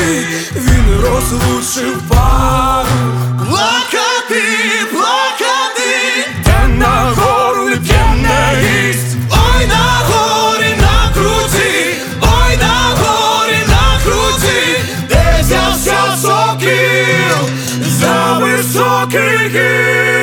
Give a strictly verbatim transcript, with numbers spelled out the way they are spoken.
він розлучив пару. Плакати, плакати, Де на гору не п'є, не їсть. ой на горі на круті, ой на горі на круті, де взявся сокіл За високий гір.